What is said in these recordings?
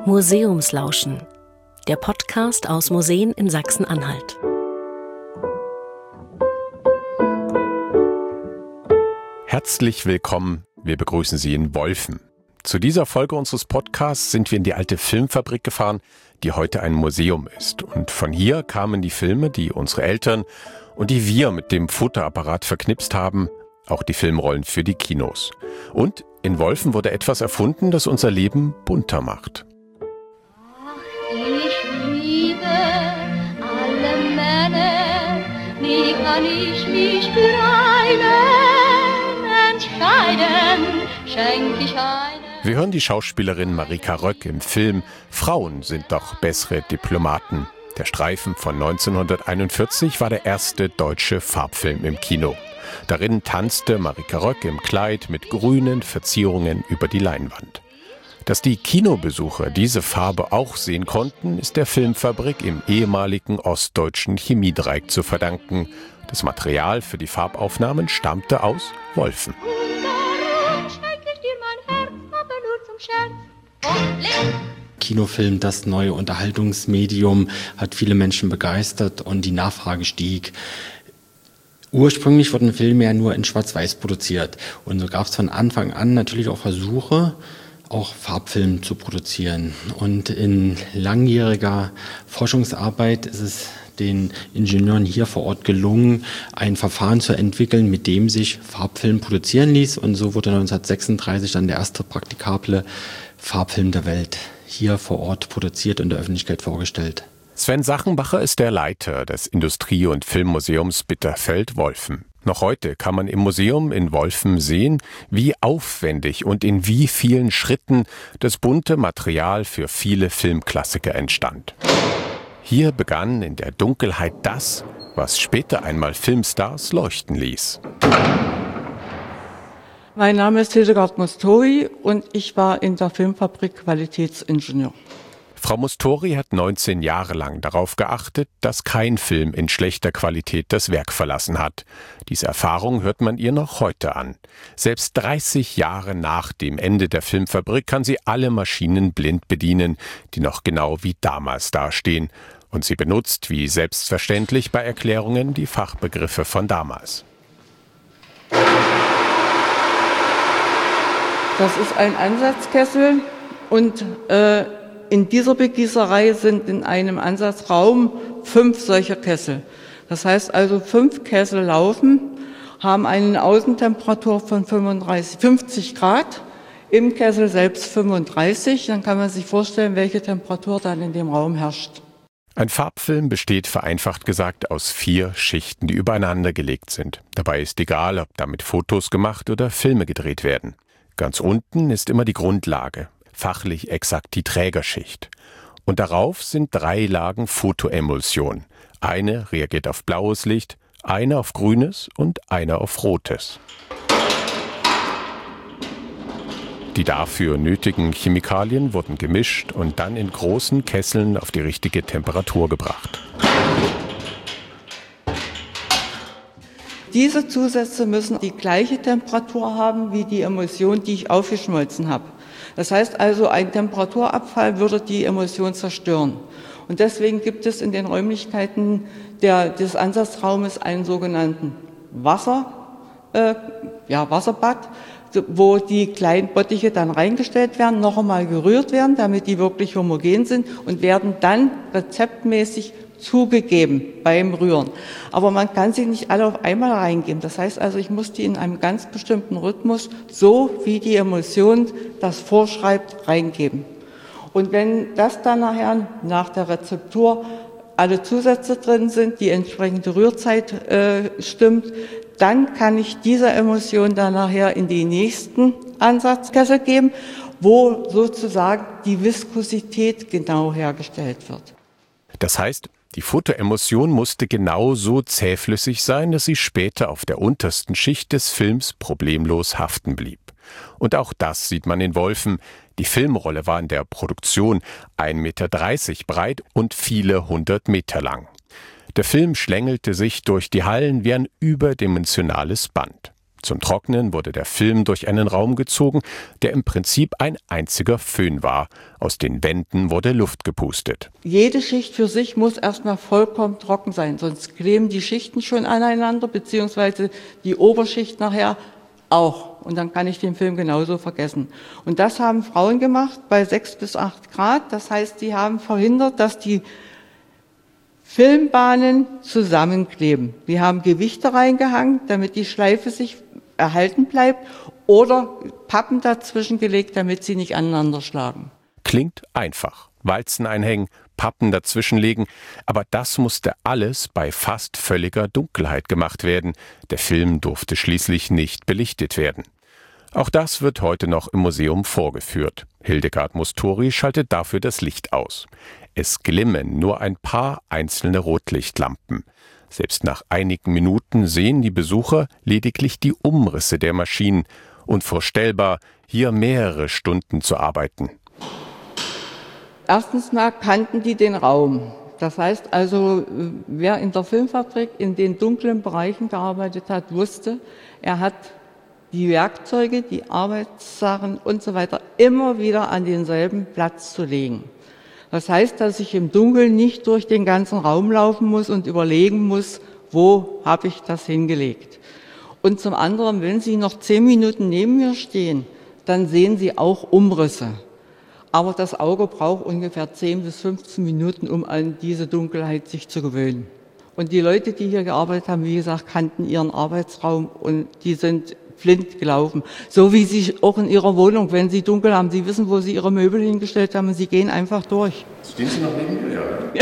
Museumslauschen, der Podcast aus Museen in Sachsen-Anhalt. Herzlich willkommen, wir begrüßen Sie in Wolfen. Zu dieser Folge unseres Podcasts sind wir in die alte Filmfabrik gefahren, die heute ein Museum ist. Und von hier kamen die Filme, die unsere Eltern und die wir mit dem Fotoapparat verknipst haben, auch die Filmrollen für die Kinos. Und in Wolfen wurde etwas erfunden, das unser Leben bunter macht. Ich liebe alle Männer, wie kann ich mich für einen entscheiden, schenk ich einen. Wir hören die Schauspielerin Marika Röck im Film »Frauen sind doch bessere Diplomaten«. Der Streifen von 1941 war der erste deutsche Farbfilm im Kino. Darin tanzte Marika Röck im Kleid mit grünen Verzierungen über die Leinwand. Dass die Kinobesucher diese Farbe auch sehen konnten, ist der Filmfabrik im ehemaligen ostdeutschen Chemiedreieck zu verdanken. Das Material für die Farbaufnahmen stammte aus Wolfen. Kinofilm, das neue Unterhaltungsmedium, hat viele Menschen begeistert und die Nachfrage stieg. Ursprünglich wurden Filme ja nur in Schwarz-Weiß produziert und so gab es von Anfang an natürlich auch Versuche, auch Farbfilm zu produzieren. Und in langjähriger Forschungsarbeit ist es den Ingenieuren hier vor Ort gelungen, ein Verfahren zu entwickeln, mit dem sich Farbfilm produzieren ließ. Und so wurde 1936 dann der erste praktikable Farbfilm der Welt hier vor Ort produziert und der Öffentlichkeit vorgestellt. Sven Sachenbacher ist der Leiter des Industrie- und Filmmuseums Bitterfeld-Wolfen. Noch heute kann man im Museum in Wolfen sehen, wie aufwendig und in wie vielen Schritten das bunte Material für viele Filmklassiker entstand. Hier begann in der Dunkelheit das, was später einmal Filmstars leuchten ließ. Mein Name ist Hildegard Mustori und ich war in der Filmfabrik Qualitätsingenieur. Frau Mustori hat 19 Jahre lang darauf geachtet, dass kein Film in schlechter Qualität das Werk verlassen hat. Diese Erfahrung hört man ihr noch heute an. Selbst 30 Jahre nach dem Ende der Filmfabrik kann sie alle Maschinen blind bedienen, die noch genau wie damals dastehen. Und sie benutzt, wie selbstverständlich bei Erklärungen, die Fachbegriffe von damals. Das ist ein Ansatzkessel und in dieser Begießerei sind in einem Ansatzraum 5 solcher Kessel. Das heißt also 5 Kessel laufen, haben eine Außentemperatur von 50 Grad, im Kessel selbst 35. Dann kann man sich vorstellen, welche Temperatur dann in dem Raum herrscht. Ein Farbfilm besteht vereinfacht gesagt aus 4 Schichten, die übereinander gelegt sind. Dabei ist egal, ob damit Fotos gemacht oder Filme gedreht werden. Ganz unten ist immer die Grundlage, fachlich exakt die Trägerschicht. Und darauf sind 3 Lagen Fotoemulsion. Eine reagiert auf blaues Licht, eine auf grünes und eine auf rotes. Die dafür nötigen Chemikalien wurden gemischt und dann in großen Kesseln auf die richtige Temperatur gebracht. Diese Zusätze müssen die gleiche Temperatur haben wie die Emulsion, die ich aufgeschmolzen habe. Das heißt also, ein Temperaturabfall würde die Emulsion zerstören. Und deswegen gibt es in den Räumlichkeiten des Ansatzraumes einen sogenannten Wasserbad, wo die kleinen Bottiche dann reingestellt werden, noch einmal gerührt werden, damit die wirklich homogen sind und werden dann rezeptmäßig zugegeben beim Rühren. Aber man kann sie nicht alle auf einmal reingeben. Das heißt also, ich muss die in einem ganz bestimmten Rhythmus, so wie die Emulsion das vorschreibt, reingeben. Und wenn das dann nachher nach der Rezeptur alle Zusätze drin sind, die entsprechende Rührzeit stimmt, dann kann ich diese Emulsion dann nachher in die nächsten Ansatzkessel geben, wo sozusagen die Viskosität genau hergestellt wird. Das heißt, die Fotoemulsion musste genauso zähflüssig sein, dass sie später auf der untersten Schicht des Films problemlos haften blieb. Und auch das sieht man in Wolfen. Die Filmrolle war in der Produktion 1,30 Meter breit und viele 100 Meter lang. Der Film schlängelte sich durch die Hallen wie ein überdimensionales Band. Zum Trocknen wurde der Film durch einen Raum gezogen, der im Prinzip ein einziger Föhn war. Aus den Wänden wurde Luft gepustet. Jede Schicht für sich muss erstmal vollkommen trocken sein, sonst kleben die Schichten schon aneinander, beziehungsweise die Oberschicht nachher auch. Und dann kann ich den Film genauso vergessen. Und das haben Frauen gemacht bei 6 bis 8 Grad. Das heißt, sie haben verhindert, dass die Filmbahnen zusammenkleben. Wir haben Gewichte reingehangen, damit die Schleife sich erhalten bleibt, oder Pappen dazwischen gelegt, damit sie nicht aneinander schlagen. Klingt einfach. Walzen einhängen, Pappen dazwischenlegen, aber das musste alles bei fast völliger Dunkelheit gemacht werden. Der Film durfte schließlich nicht belichtet werden. Auch das wird heute noch im Museum vorgeführt. Hildegard Mustori schaltet dafür das Licht aus. Es glimmen nur ein paar einzelne Rotlichtlampen. Selbst nach einigen Minuten sehen die Besucher lediglich die Umrisse der Maschinen. Unvorstellbar, hier mehrere Stunden zu arbeiten. Erstens mal kannten die den Raum. Das heißt also, wer in der Filmfabrik in den dunklen Bereichen gearbeitet hat, wusste, er hat die Werkzeuge, die Arbeitssachen und so weiter immer wieder an denselben Platz zu legen. Das heißt, dass ich im Dunkeln nicht durch den ganzen Raum laufen muss und überlegen muss, wo habe ich das hingelegt. Und zum anderen, wenn Sie noch 10 Minuten neben mir stehen, dann sehen Sie auch Umrisse. Aber das Auge braucht ungefähr 10 bis 15 Minuten, um an diese Dunkelheit sich zu gewöhnen. Und die Leute, die hier gearbeitet haben, wie gesagt, kannten ihren Arbeitsraum und die sind blind gelaufen. So wie sie auch in ihrer Wohnung, wenn sie dunkel haben, sie wissen, wo sie ihre Möbel hingestellt haben und sie gehen einfach durch. Stehen Sie noch neben mir? Ja.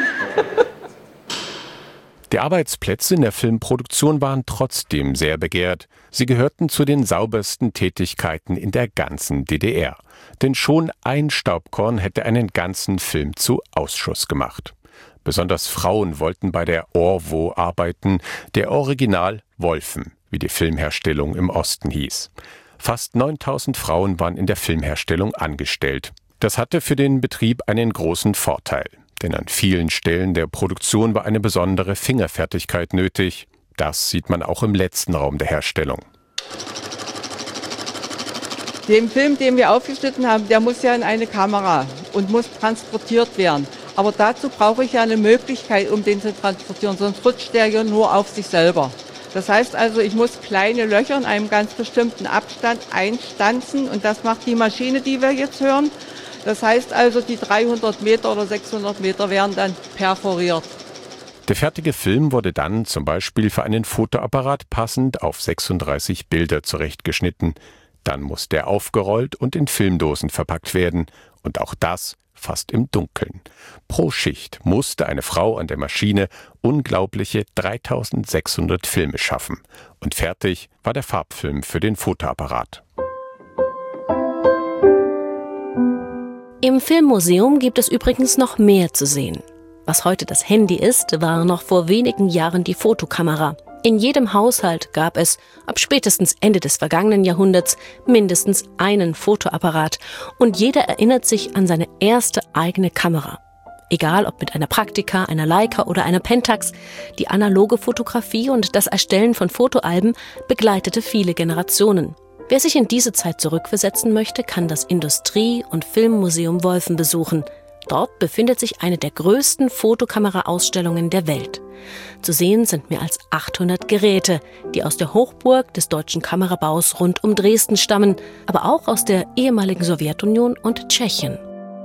Die Arbeitsplätze in der Filmproduktion waren trotzdem sehr begehrt. Sie gehörten zu den saubersten Tätigkeiten in der ganzen DDR. Denn schon ein Staubkorn hätte einen ganzen Film zu Ausschuss gemacht. Besonders Frauen wollten bei der Orwo arbeiten, der Original Wolfen, wie die Filmherstellung im Osten hieß. Fast 9000 Frauen waren in der Filmherstellung angestellt. Das hatte für den Betrieb einen großen Vorteil. Denn an vielen Stellen der Produktion war eine besondere Fingerfertigkeit nötig. Das sieht man auch im letzten Raum der Herstellung. Den Film, den wir aufgeschnitten haben, der muss ja in eine Kamera und muss transportiert werden. Aber dazu brauche ich ja eine Möglichkeit, um den zu transportieren, sonst rutscht der ja nur auf sich selber. Das heißt also, ich muss kleine Löcher in einem ganz bestimmten Abstand einstanzen und das macht die Maschine, die wir jetzt hören. Das heißt also, die 300 Meter oder 600 Meter werden dann perforiert. Der fertige Film wurde dann zum Beispiel für einen Fotoapparat passend auf 36 Bilder zurechtgeschnitten. Dann musste er aufgerollt und in Filmdosen verpackt werden. Und auch das fast im Dunkeln. Pro Schicht musste eine Frau an der Maschine unglaubliche 3600 Filme schaffen. Und fertig war der Farbfilm für den Fotoapparat. Im Filmmuseum gibt es übrigens noch mehr zu sehen. Was heute das Handy ist, war noch vor wenigen Jahren die Fotokamera. In jedem Haushalt gab es, ab spätestens Ende des vergangenen Jahrhunderts, mindestens einen Fotoapparat. Und jeder erinnert sich an seine erste eigene Kamera. Egal ob mit einer Praktica, einer Leica oder einer Pentax, die analoge Fotografie und das Erstellen von Fotoalben begleitete viele Generationen. Wer sich in diese Zeit zurückversetzen möchte, kann das Industrie- und Filmmuseum Wolfen besuchen. Dort befindet sich eine der größten Fotokamera-Ausstellungen der Welt. Zu sehen sind mehr als 800 Geräte, die aus der Hochburg des deutschen Kamerabaus rund um Dresden stammen, aber auch aus der ehemaligen Sowjetunion und Tschechien.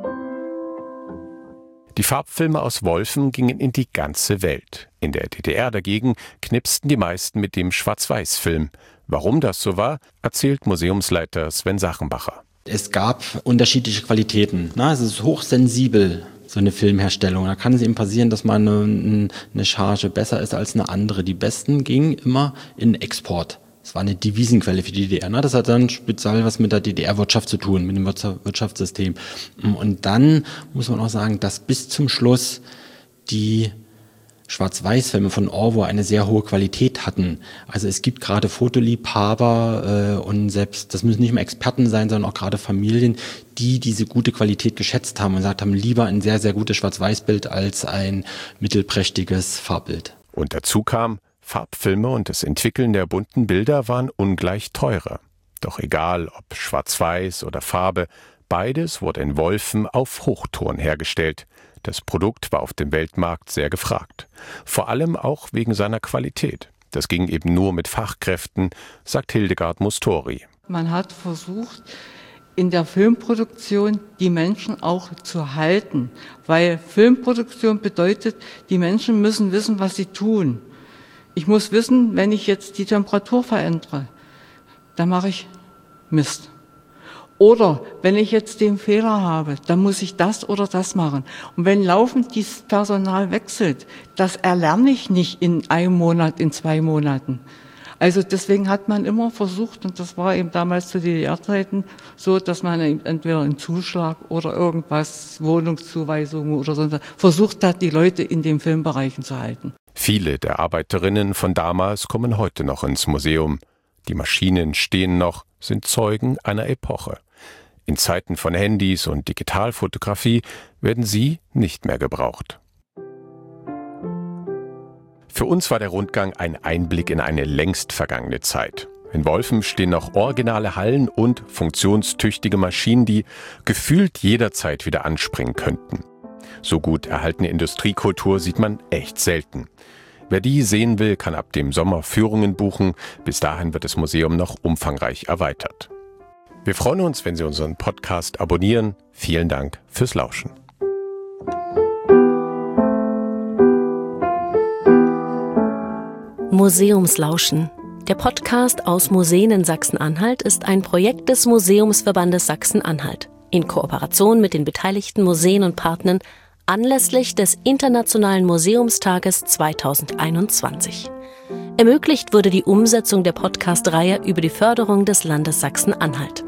Die Farbfilme aus Wolfen gingen in die ganze Welt. In der DDR dagegen knipsten die meisten mit dem Schwarz-Weiß-Film. Warum das so war, erzählt Museumsleiter Sven Sachenbacher. Es gab unterschiedliche Qualitäten. Es ist hochsensibel, so eine Filmherstellung. Da kann es eben passieren, dass mal eine Charge besser ist als eine andere. Die besten gingen immer in Export. Es war eine Devisenquelle für die DDR. Das hat dann speziell was mit der DDR-Wirtschaft zu tun, mit dem Wirtschaftssystem. Und dann muss man auch sagen, dass bis zum Schluss die Schwarz-Weiß-Filme von Orwo eine sehr hohe Qualität hatten. Also es gibt gerade Fotoliebhaber und selbst, das müssen nicht mehr Experten sein, sondern auch gerade Familien, die diese gute Qualität geschätzt haben und gesagt haben, lieber ein sehr, sehr gutes Schwarz-Weiß-Bild als ein mittelprächtiges Farbbild. Und dazu kam, Farbfilme und das Entwickeln der bunten Bilder waren ungleich teurer. Doch egal, ob Schwarz-Weiß oder Farbe, beides wurde in Wolfen auf Hochtouren hergestellt. Das Produkt war auf dem Weltmarkt sehr gefragt. Vor allem auch wegen seiner Qualität. Das ging eben nur mit Fachkräften, sagt Hildegard Mustori. Man hat versucht, in der Filmproduktion die Menschen auch zu halten. Weil Filmproduktion bedeutet, die Menschen müssen wissen, was sie tun. Ich muss wissen, wenn ich jetzt die Temperatur verändere, dann mache ich Mist. Oder wenn ich jetzt den Fehler habe, dann muss ich das oder das machen. Und wenn laufend dieses Personal wechselt, das erlerne ich nicht in einem Monat, in 2 Monaten. Also deswegen hat man immer versucht, und das war eben damals zu DDR-Zeiten so, dass man entweder einen Zuschlag oder irgendwas, Wohnungszuweisungen oder so, versucht hat, die Leute in den Filmbereichen zu halten. Viele der Arbeiterinnen von damals kommen heute noch ins Museum. Die Maschinen stehen noch, sind Zeugen einer Epoche. In Zeiten von Handys und Digitalfotografie werden sie nicht mehr gebraucht. Für uns war der Rundgang ein Einblick in eine längst vergangene Zeit. In Wolfen stehen noch originale Hallen und funktionstüchtige Maschinen, die gefühlt jederzeit wieder anspringen könnten. So gut erhaltene Industriekultur sieht man echt selten. Wer die sehen will, kann ab dem Sommer Führungen buchen. Bis dahin wird das Museum noch umfangreich erweitert. Wir freuen uns, wenn Sie unseren Podcast abonnieren. Vielen Dank fürs Lauschen. Museumslauschen. Der Podcast aus Museen in Sachsen-Anhalt ist ein Projekt des Museumsverbandes Sachsen-Anhalt in Kooperation mit den beteiligten Museen und Partnern anlässlich des Internationalen Museumstages 2021. Ermöglicht wurde die Umsetzung der Podcast-Reihe über die Förderung des Landes Sachsen-Anhalt.